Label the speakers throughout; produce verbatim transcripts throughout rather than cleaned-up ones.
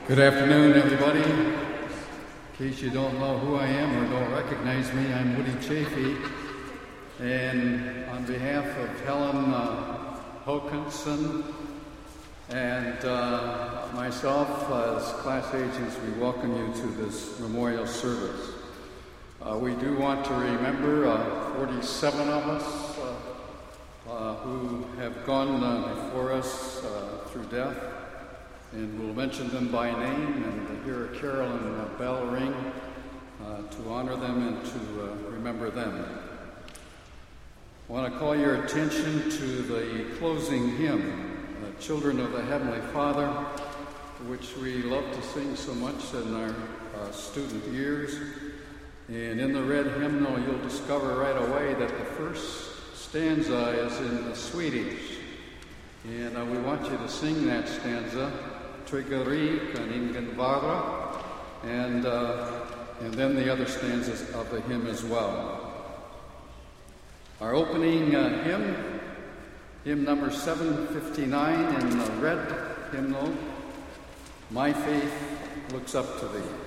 Speaker 1: Good afternoon, everybody. In case you don't know who I am or don't recognize me, I'm Woody Chafee. And on behalf of Helen uh, Hokanson and uh, myself uh, as class agents, we welcome you to this memorial service. Uh, we do want to remember uh, forty-seven of us uh, uh, who have gone uh, before us uh, through death. And we'll mention them by name and hear a carol and a bell ring uh, to honor them and to uh, remember them. I want to call your attention to the closing hymn, uh, Children of the Heavenly Father, which we love to sing so much in our uh, student years. And in the red hymnal, you'll discover right away that the first stanza is in the Swedish. And uh, we want you to sing that stanza, Trygg kan ingen vara, and uh, and then the other stanzas of the hymn as well. Our opening uh, hymn, hymn number seven fifty-nine in the red hymnal, My Faith Looks Up to Thee.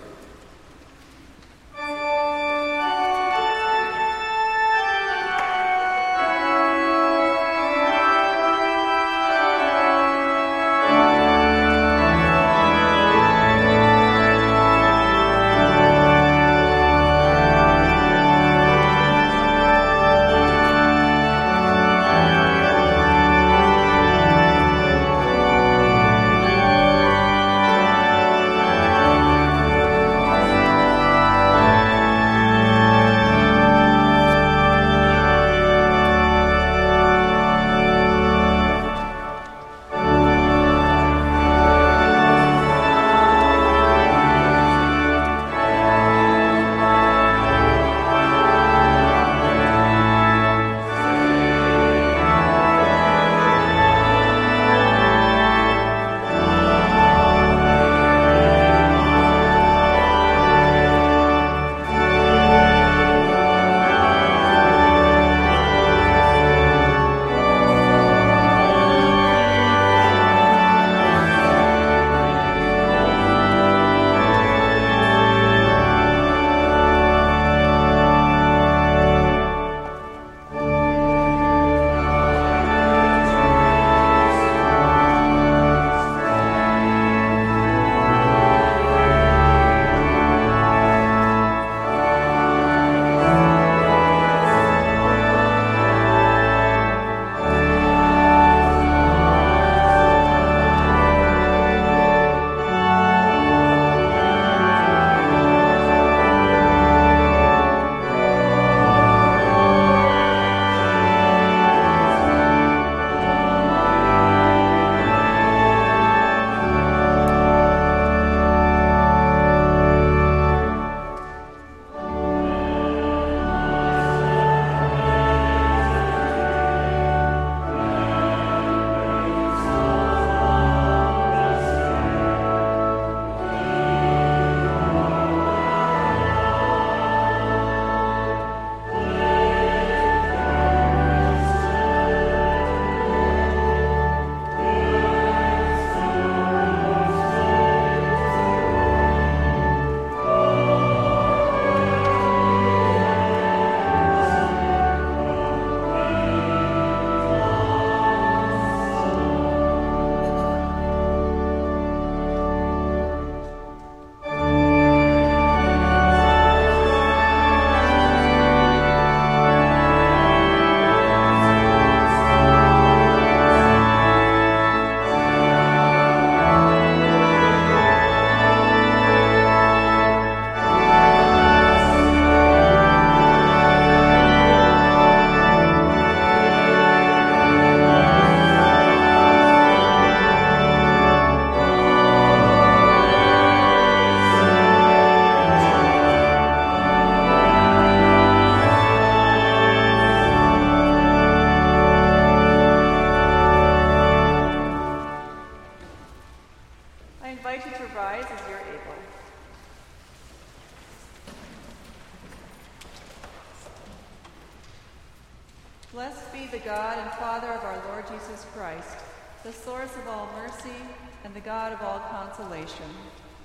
Speaker 2: Blessed be the God and Father of our Lord Jesus Christ, the source of all mercy and the God of all consolation.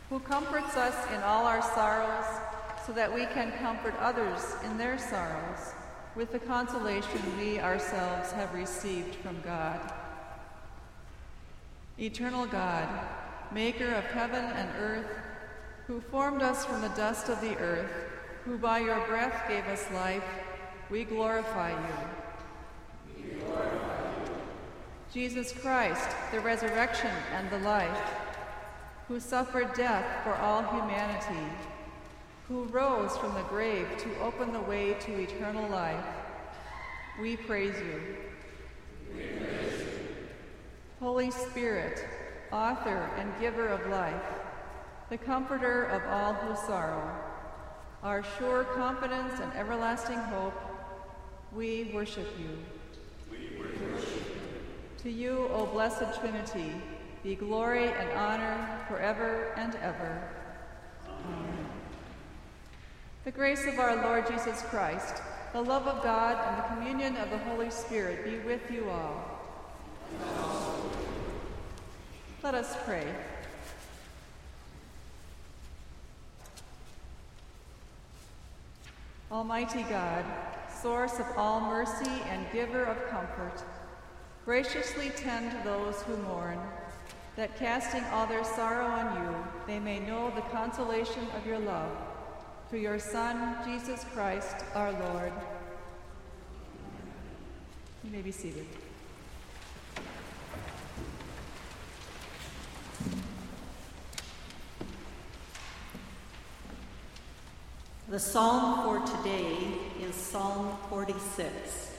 Speaker 2: who comforts us in all our sorrows, so that we can comfort others in their sorrows with the consolation we ourselves have received from God. Eternal God, maker of heaven and earth, who formed us from the dust of the earth, who by your breath gave us life, we glorify you. We glorify you. Jesus Christ, the resurrection and the life, who suffered death for all humanity, who rose from the grave to open the way to eternal life, we praise you. We praise you. Holy Spirit, author and giver of life, the comforter of all who sorrow, our sure confidence and everlasting hope, we worship you. We worship you. To you, O blessed Trinity, be glory and honor forever and ever. Amen. The grace of our Lord Jesus Christ, the love of God, and the communion of the Holy Spirit be with you all. Let us pray. Almighty God, source of all mercy and giver of comfort, graciously tend to those who mourn, that casting all their sorrow on you, they may know the consolation of your love. Through your Son, Jesus Christ, our Lord. You may be seated.
Speaker 3: The psalm for today is Psalm forty-six.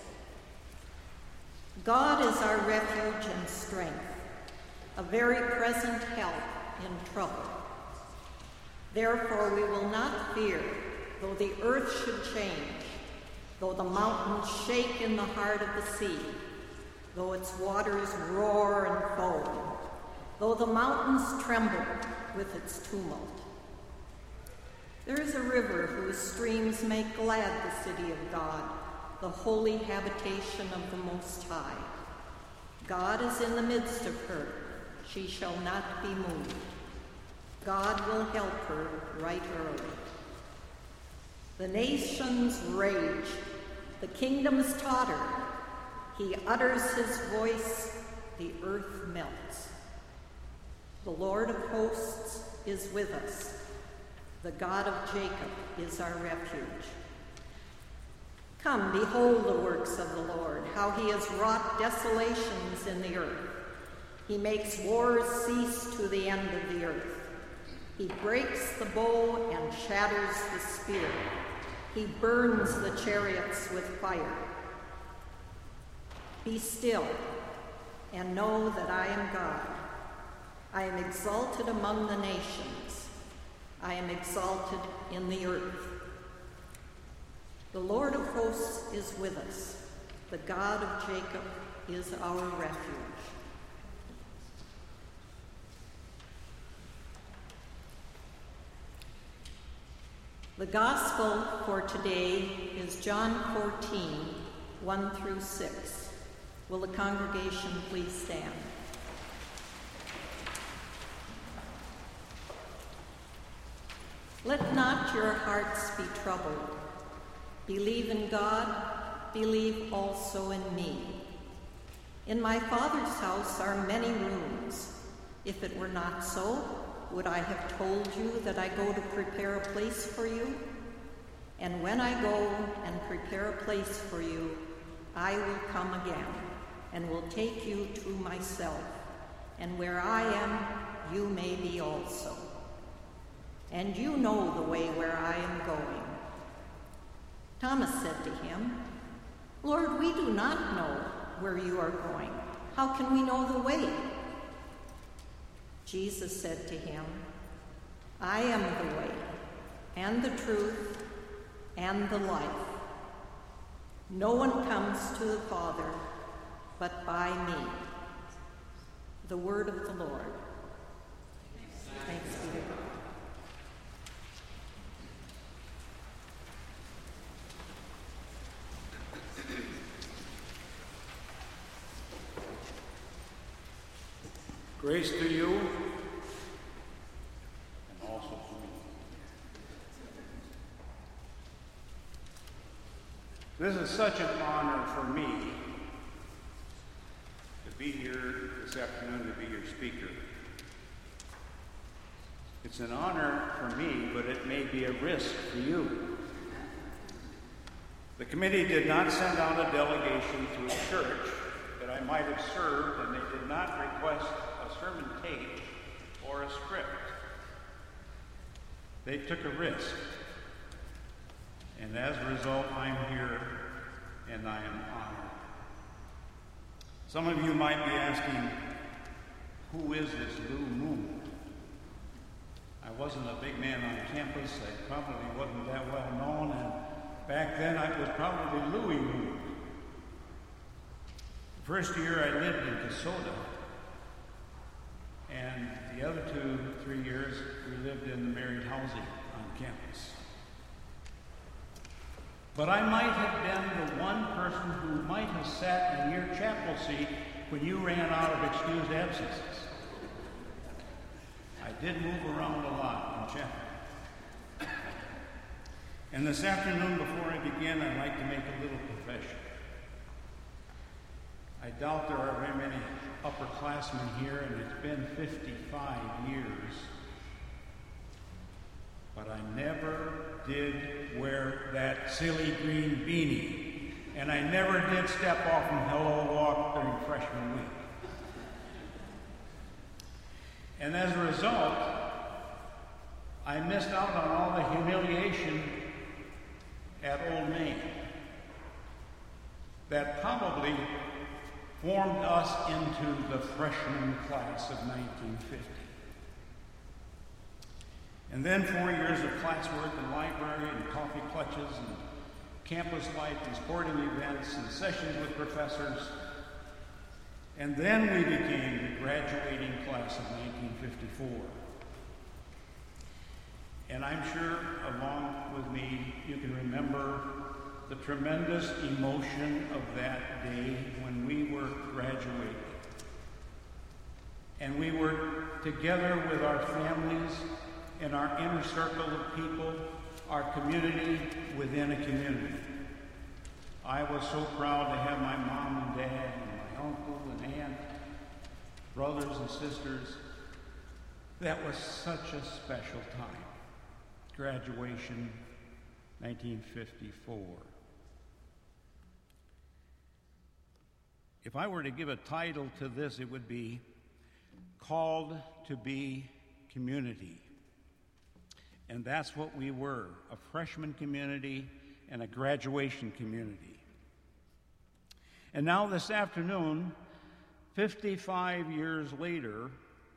Speaker 3: God is our refuge and strength, a very present help in trouble. Therefore we will not fear, though the earth should change, though the mountains shake in the heart of the sea, though its waters roar and foam, though the mountains tremble with its tumult. There is a river whose streams make glad the city of God, the holy habitation of the Most High. God is in the midst of her. She shall not be moved. God will help her right early. The nations rage. The kingdoms totter. He utters his voice. The earth melts. The Lord of hosts is with us. The God of Jacob is our refuge. Come, behold the works of the Lord, how he has wrought desolations in the earth. He makes wars cease to the end of the earth. He breaks the bow and shatters the spear. He burns the chariots with fire. Be still and know that I am God. I am exalted among the nations. I am exalted in the earth. The Lord of hosts is with us. The God of Jacob is our refuge. The gospel for today is John fourteen, one through six. Will the congregation please stand? Let not your hearts be troubled. Believe in God, believe also in me. In my Father's house are many rooms. If it were not so, would I have told you that I go to prepare a place for you? And when I go and prepare a place for you, I will come again and will take you to myself, and where I am, you may be also. And you know the way where I am going. Thomas said to him, Lord, we do not know where you are going. How can we know the way? Jesus said to him, I am the way, and the truth, and the life. No one comes to the Father but by me. The word of the Lord. Thanks be to God.
Speaker 4: Grace to you and This is such an honor for me to be here this afternoon to be your speaker. It's an honor for me, but it may be a risk for you. The committee did not send out a delegation to a church that I might have served, and they did not request a sermon tape or a script. They took a risk. And as a result, I'm here and I am honored. Some of you might be asking, who is this Lou Moon? I wasn't a big man on campus. I probably wasn't that well known, and back then I was probably Louis Moon. The first year I lived in Kasota, and the other two, three years we lived in the married housing on campus. But I might have been the one person who might have sat in your chapel seat when you ran out of excused absences. I did move around a lot in chapel. And this afternoon, before I begin, I'd like to make a little confession. I doubt there are very many upperclassmen here, and it's been fifty-five years. But I never did wear that silly green beanie, and I never did step off from Hello Walk during freshman week. And as a result, I missed out on all the humiliation at Old Main that probably formed us into the freshman class of nineteen fifty. And then four years of classwork and library and coffee clutches and campus life and sporting events and sessions with professors. And then we became the graduating class of nineteen fifty-four. And I'm sure, along with me, you can remember the tremendous emotion of that day when we were graduating. And we were together with our families in our inner circle of people, our community within a community. I was so proud to have my mom and dad and my uncle and aunt, brothers and sisters. That was such a special time. Graduation, nineteen fifty-four. If I were to give a title to this, it would be Called to Be Community. And that's what we were, a freshman community and a graduation community. And now this afternoon, fifty-five years later,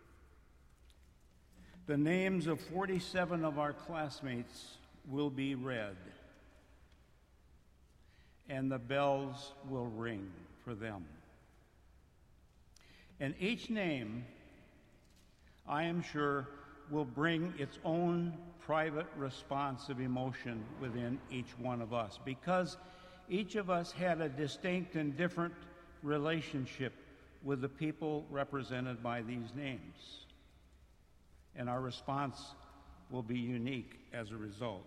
Speaker 4: the names of forty-seven of our classmates will be read, and the bells will ring for them. And each name, I am sure, will bring its own private response of emotion within each one of us, because each of us had a distinct and different relationship with the people represented by these names. And our response will be unique as a result.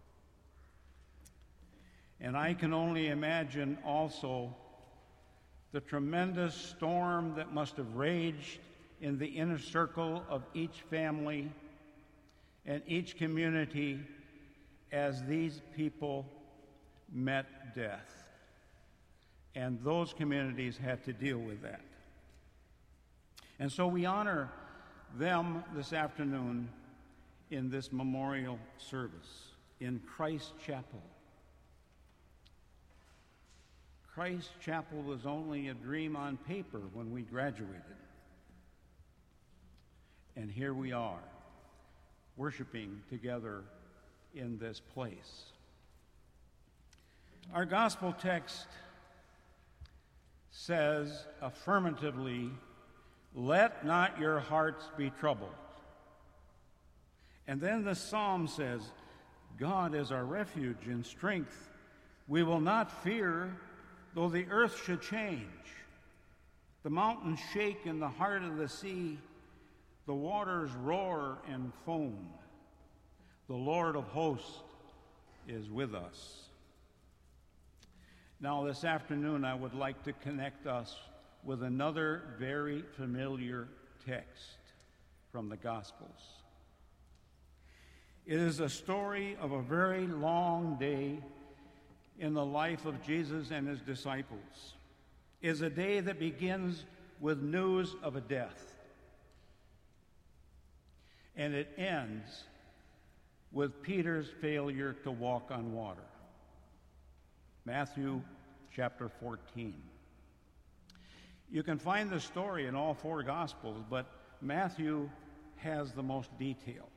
Speaker 4: And I can only imagine also the tremendous storm that must have raged in the inner circle of each family and each community as these people met death. And those communities had to deal with that. And so we honor them this afternoon in this memorial service in Christ Chapel. Christ Chapel was only a dream on paper when we graduated. And here we are, worshiping together in this place. Our gospel text says affirmatively, "Let not your hearts be troubled." And then the psalm says, "God is our refuge and strength. We will not fear, though the earth should change, the mountains shake in the heart of the sea, the waters roar and foam. The Lord of hosts is with us." Now, this afternoon, I would like to connect us with another very familiar text from the Gospels. It is a story of a very long day in the life of Jesus and his disciples. It is a day that begins with news of a death, and it ends with Peter's failure to walk on water. Matthew chapter fourteen. You can find the story in all four Gospels, but Matthew has the most detail.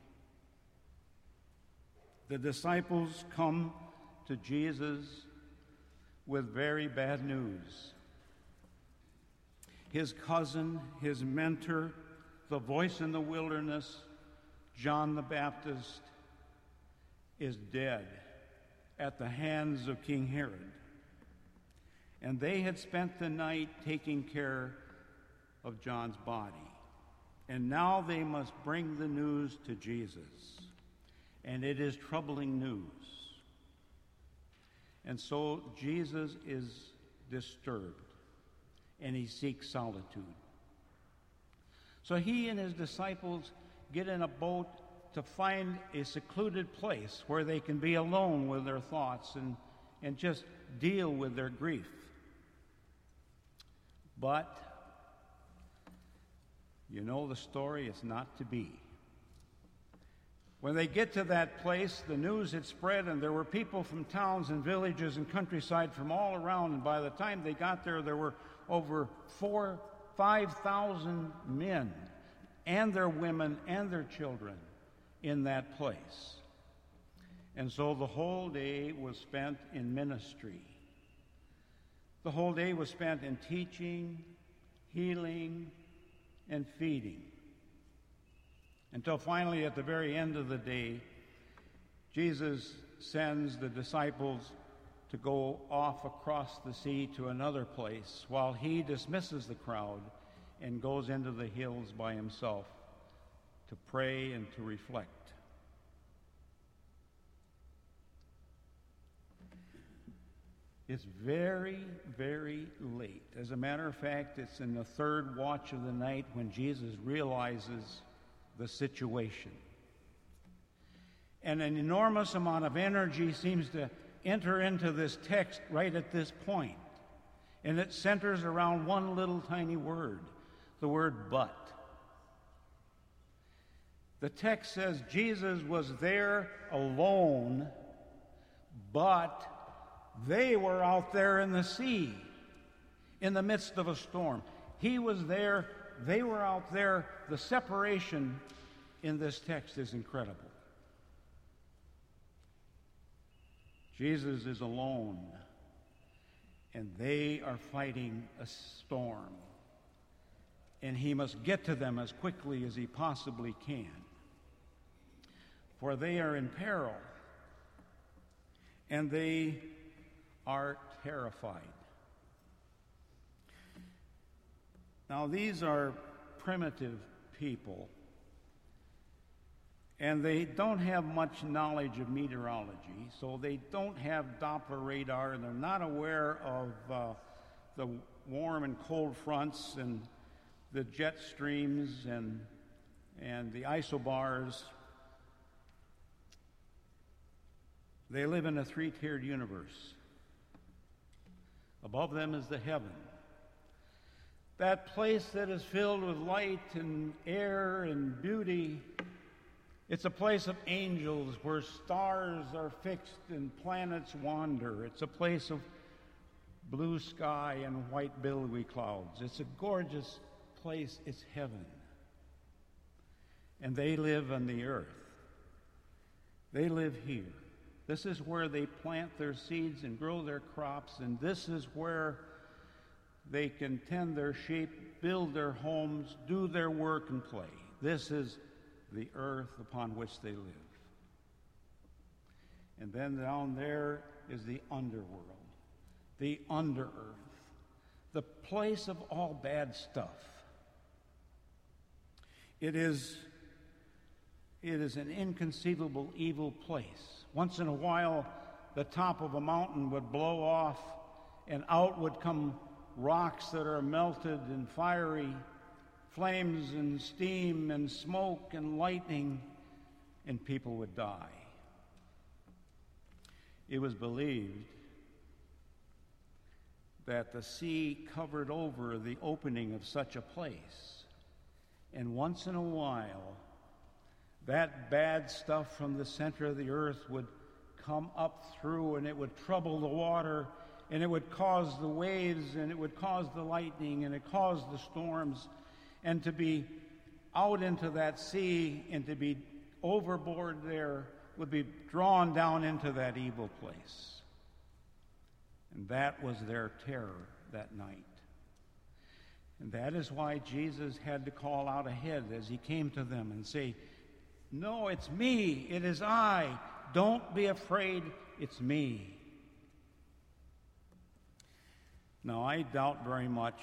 Speaker 4: The disciples come to Jesus with very bad news. His cousin, his mentor, the voice in the wilderness, John the Baptist, is dead at the hands of King Herod. And they had spent the night taking care of John's body. And now they must bring the news to Jesus. And it is troubling news. And so Jesus is disturbed, and he seeks solitude. So he and his disciples get in a boat to find a secluded place where they can be alone with their thoughts and, and just deal with their grief. But, you know the story, it's not to be. When they get to that place, the news had spread, and there were people from towns and villages and countryside from all around, and by the time they got there, there were over four, five thousand men and their women and their children in that place. And so the whole day was spent in ministry. The whole day was spent in teaching, healing, and feeding. Until finally, at the very end of the day, Jesus sends the disciples to go off across the sea to another place while he dismisses the crowd and goes into the hills by himself to pray and to reflect. It's very, very late. As a matter of fact, it's in the third watch of the night when Jesus realizes the situation. And an enormous amount of energy seems to enter into this text right at this point. And it centers around one little tiny word, the word but. The text says Jesus was there alone, but they were out there in the sea, in the midst of a storm. He was there, they were out there. The separation in this text is incredible. Jesus is alone, and they are fighting a storm. And he must get to them as quickly as he possibly can, for they are in peril, and they are terrified. Now, these are primitive people, and they don't have much knowledge of meteorology, so they don't have Doppler radar, and they're not aware of uh, the warm and cold fronts and the jet streams and, and the isobars. They live in a three-tiered universe. Above them is the heaven. That place that is filled with light and air and beauty. It's a place of angels where stars are fixed and planets wander. It's a place of blue sky and white billowy clouds. It's a gorgeous place. It's heaven. And they live on the earth. They live here. This is where they plant their seeds and grow their crops, and this is where they can tend their sheep, build their homes, do their work, and play. This is the earth upon which they live. And then down there is the underworld, the under-earth, the place of all bad stuff. It is, it is an inconceivable evil place. Once in a while, the top of a mountain would blow off, and out would come rocks that are melted and fiery, flames and steam and smoke and lightning, and people would die. It was believed that the sea covered over the opening of such a place, and once in a while, that bad stuff from the center of the earth would come up through, and it would trouble the water, and it would cause the waves, and it would cause the lightning, and it caused the storms, and to be out into that sea and to be overboard there would be drawn down into that evil place. And that was their terror that night. And that is why Jesus had to call out ahead as he came to them and say, "No, it's me. It is I. Don't be afraid. It's me." Now, I doubt very much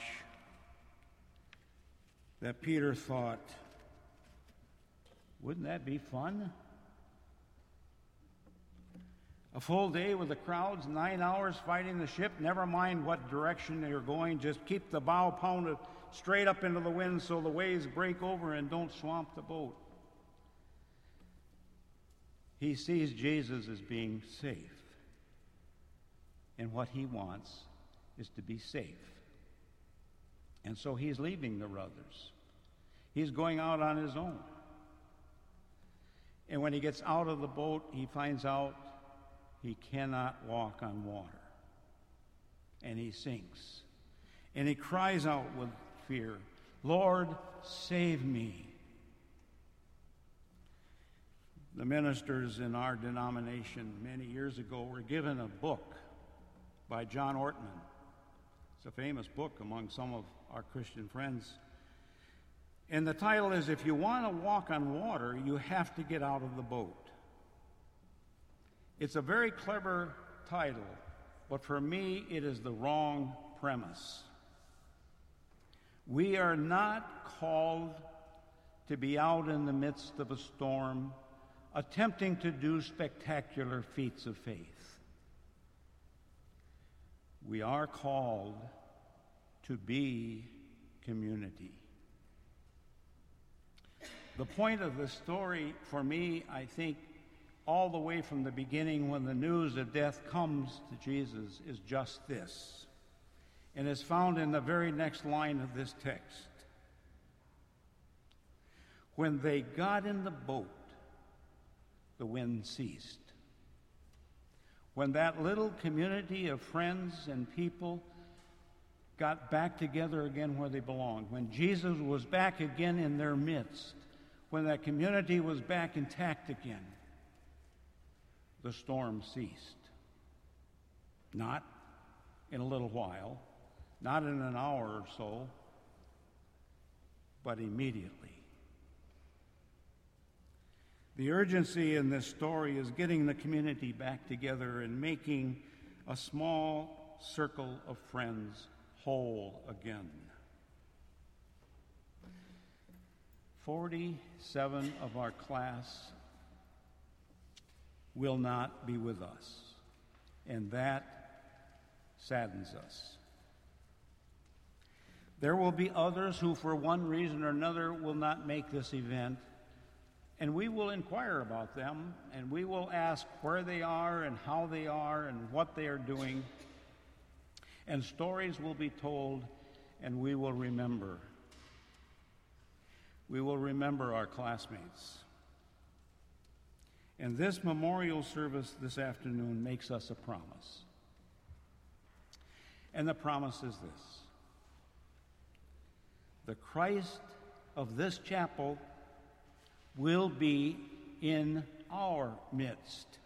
Speaker 4: that Peter thought, wouldn't that be fun? A full day with the crowds, nine hours fighting the ship, never mind what direction they're going, just keep the bow pounded straight up into the wind so the waves break over and don't swamp the boat. He sees Jesus as being safe, and what he wants is to be safe. And so he's leaving the others. He's going out on his own. And when he gets out of the boat, he finds out he cannot walk on water. And he sinks. And he cries out with fear, "Lord, save me." The ministers in our denomination many years ago were given a book by John Ortman. It's a famous book among some of our Christian friends. And the title is, "If You Want to Walk on Water, You Have to Get Out of the Boat." It's a very clever title, but for me, it is the wrong premise. We are not called to be out in the midst of a storm, attempting to do spectacular feats of faith. We are called to be community. The point of the story for me, I think, all the way from the beginning when the news of death comes to Jesus, is just this, and is found in the very next line of this text. When they got in the boat, the wind ceased. When that little community of friends and people got back together again where they belonged, when Jesus was back again in their midst, when that community was back intact again, the storm ceased. Not in a little while, not in an hour or so, but immediately. The urgency in this story is getting the community back together and making a small circle of friends whole again. Forty-seven of our class will not be with us, and that saddens us. There will be others who, for one reason or another, will not make this event, and we will inquire about them, and we will ask where they are and how they are and what they are doing, and stories will be told, and we will remember. We will remember our classmates. And this memorial service this afternoon makes us a promise. And the promise is this: the Christ of this chapel will be in our midst.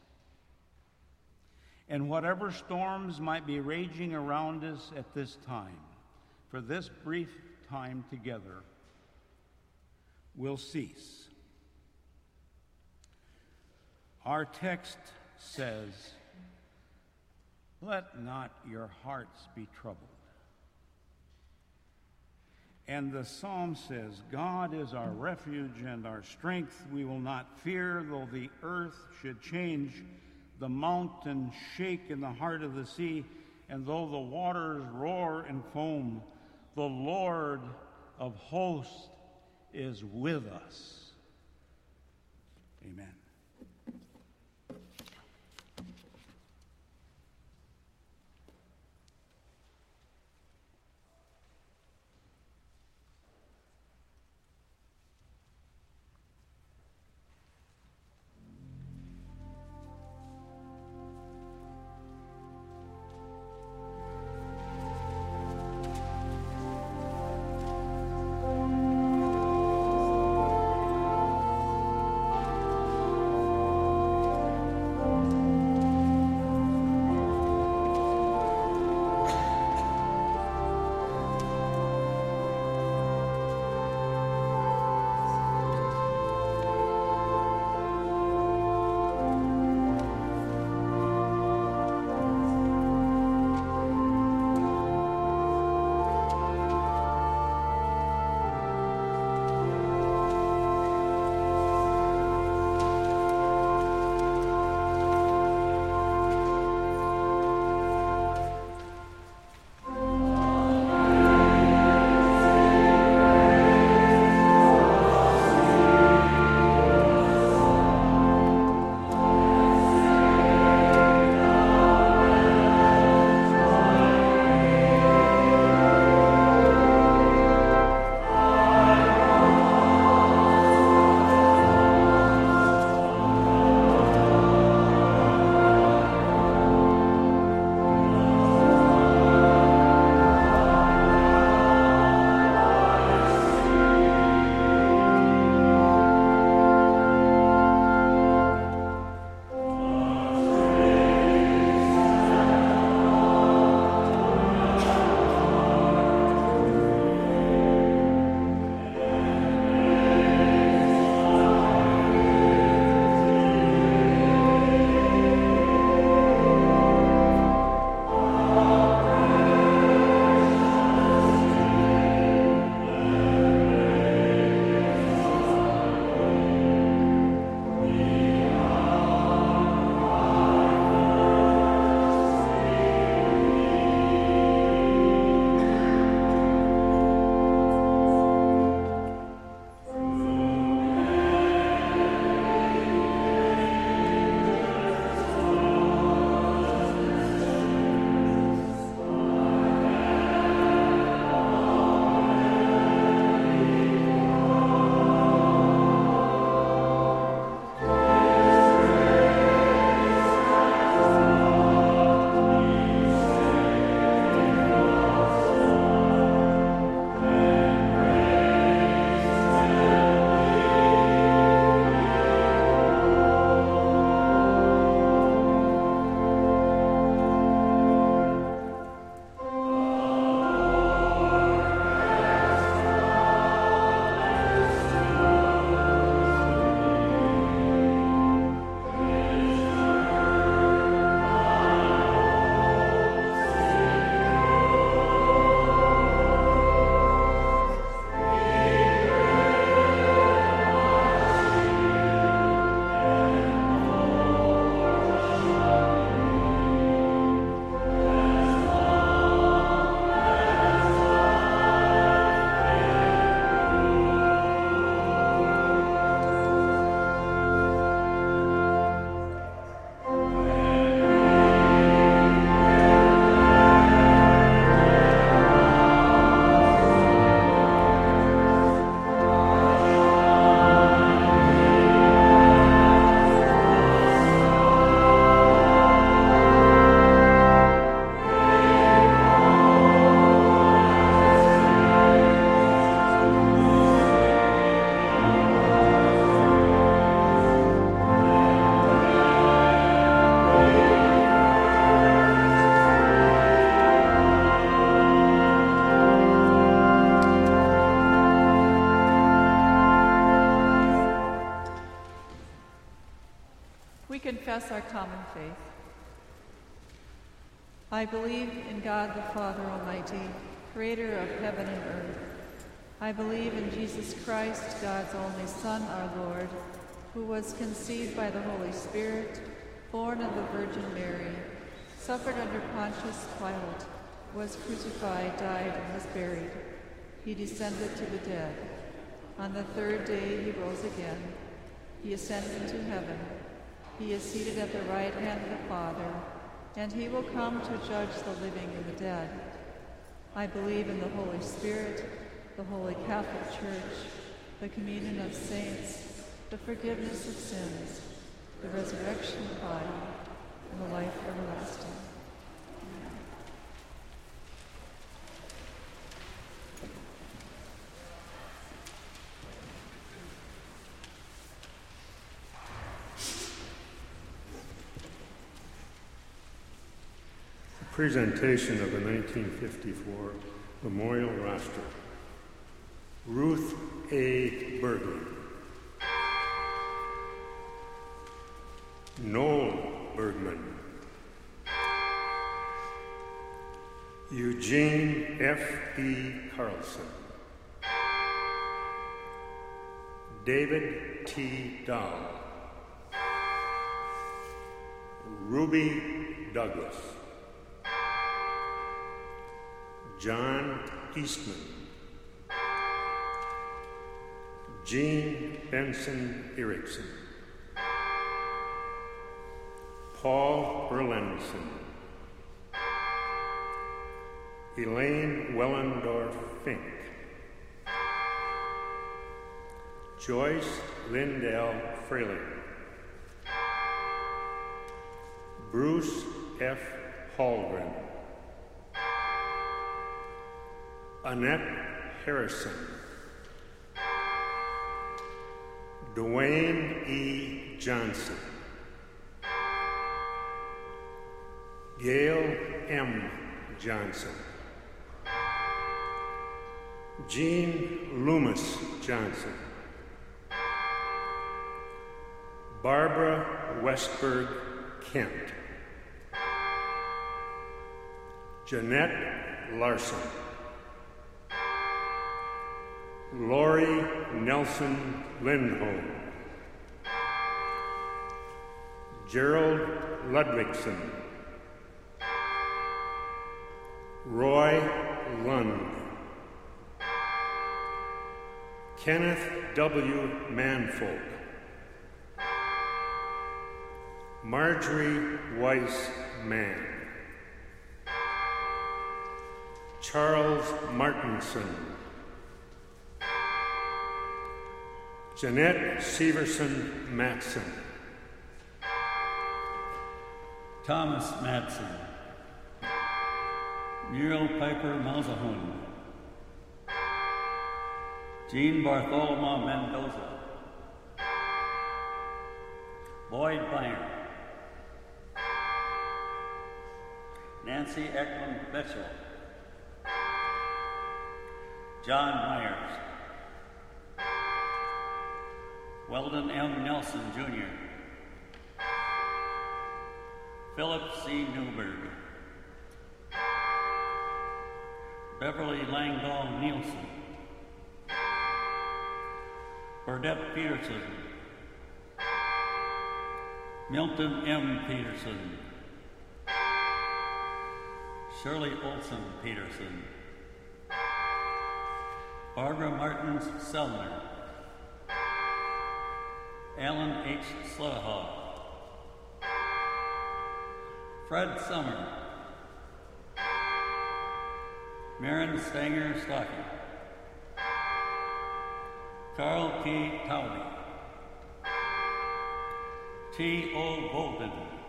Speaker 4: And whatever storms might be raging around us at this time, for this brief time together, will cease. Our text says, "Let not your hearts be troubled." And the psalm says, "God is our refuge and our strength. We will not fear, though the earth should change, the mountain shake in the heart of the sea, and though the waters roar and foam, the Lord of hosts is with us. Amen.
Speaker 2: confess our common faith. I believe in God the Father Almighty, creator of heaven and earth. I believe in Jesus Christ, God's only Son, our Lord, who was conceived by the Holy Spirit, born of the Virgin Mary, suffered under Pontius Pilate, was crucified, died, and was buried. He descended to the dead. On the third day he rose again. He ascended into heaven. He is seated at the right hand of the Father, and he will come to judge the living and the dead. I believe in the Holy Spirit, the Holy Catholic Church, the communion of saints, the forgiveness of sins, the resurrection of the body, and the life everlasting.
Speaker 5: Presentation of the nineteen fifty-four Memorial Roster. Ruth A. Bergman. Noel Bergman. Eugene F. E. Carlson. David T. Dahl. Ruby Douglas. John Eastman. Jean Benson Erickson. Paul Erlandson. Elaine Wellendorf Fink. Joyce Lindell Fraley. Bruce F. Hallgren. Annette Harrison. Dwayne E. Johnson. Gail M. Johnson. Jean Loomis Johnson. Barbara Westberg Kent. Jeanette Larson. Lori Nelson Lindholm. Gerald Ludwigson. Roy Lund. Kenneth W. Manfolk. Marjorie Weiss Mann. Charles Martinson. Jeanette Severson Matson.
Speaker 6: Thomas Matson. Muriel Piper Malzahun. Jean Bartholomew Mendoza. Boyd Bynum. Nancy Eklund Betchel. John Myers. Weldon M. Nelson, Junior Philip C. Newberg. Beverly Langdall Nielsen. Burdette Peterson. Milton M. Peterson. Shirley Olson Peterson. Barbara Martins Sellner. Alan H. Slutterhall. Fred Summer. Maren Stanger Stocking. Carl P. Towley. T. O. Bolden.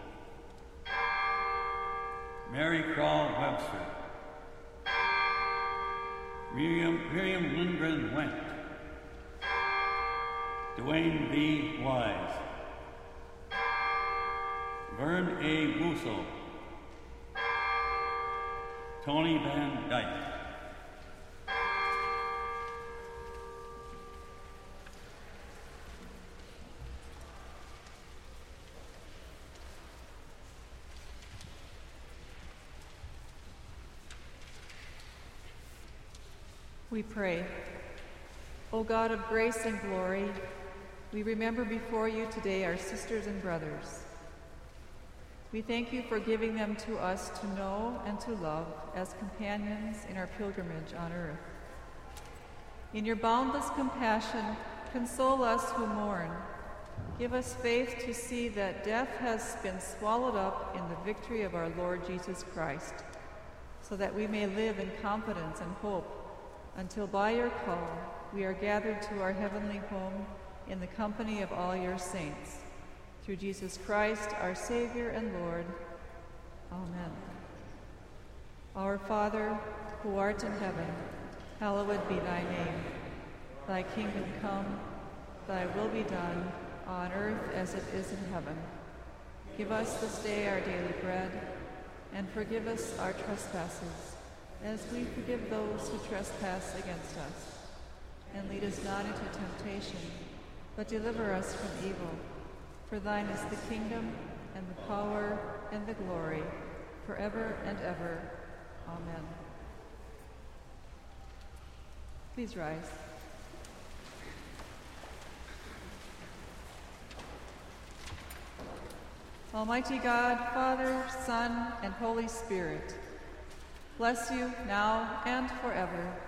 Speaker 6: Mary Crawl Webster. Miriam, Miriam Lindgren Wendt. Dwayne B. Wise. Vern A. Busso. Tony Van Dyke.
Speaker 2: We pray. O God of grace and glory, we remember before you today our sisters and brothers. We thank you for giving them to us to know and to love as companions in our pilgrimage on earth. In your boundless compassion, console us who mourn. Give us faith to see that death has been swallowed up in the victory of our Lord Jesus Christ, so that we may live in confidence and hope until by your call we are gathered to our heavenly home in the company of all your saints. Through Jesus Christ, our Savior and Lord. Amen. Our Father, who art in heaven, hallowed be thy name. Thy kingdom come, thy will be done, on earth as it is in heaven. Give us this day our daily bread, and forgive us our trespasses, as we forgive those who trespass against us. And lead us not into temptation, but deliver us from evil. For thine is the kingdom, and the power, and the glory, forever and ever. Amen. Please rise. Almighty God, Father, Son, and Holy Spirit, bless you now and forever.